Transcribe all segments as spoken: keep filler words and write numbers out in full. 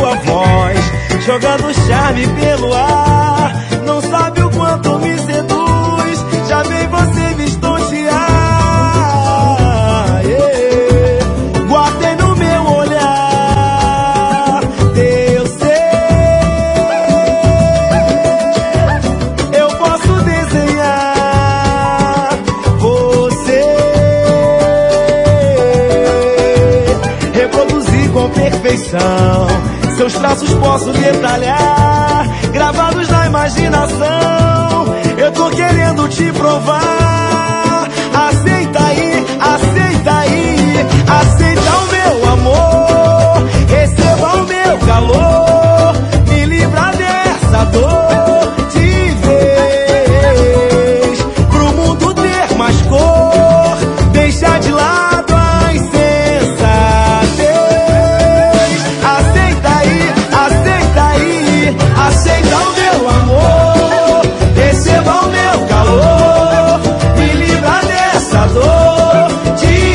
sua voz, jogando charme pelo ar. Não sabe o quanto me seduz, já vem você me estontear. Yeah. Guardei no meu olhar teu ser, eu posso desenhar você, reproduzir com perfeição seus traços, posso detalhar, gravados na imaginação. Eu tô querendo te provar. Aceita aí, aceita aí, aceita o meu amor, receba o meu calor, me livra dessa dor de vez, pro mundo ter mais cor, deixa de lado a insensatez. Aceita aí, aceita aí, aceita o meu amor, receba o meu calor, me livra dessa dor de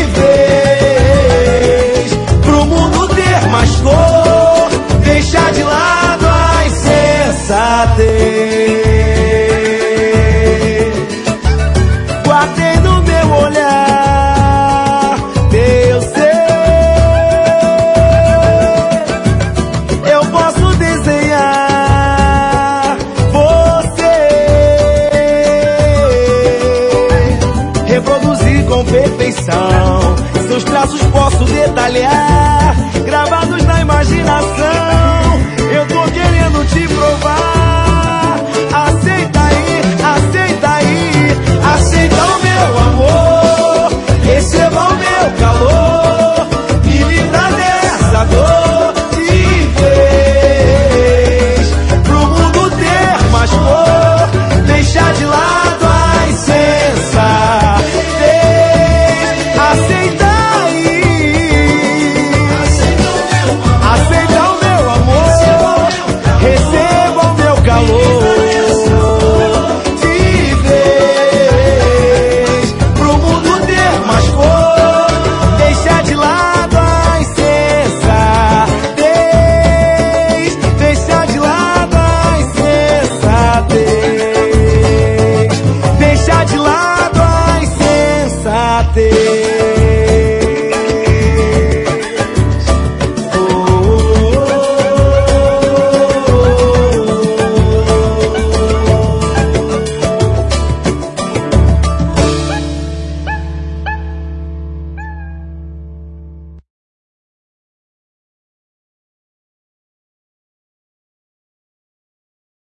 vez, pro mundo ter mais cor, deixa de lado a insensatez.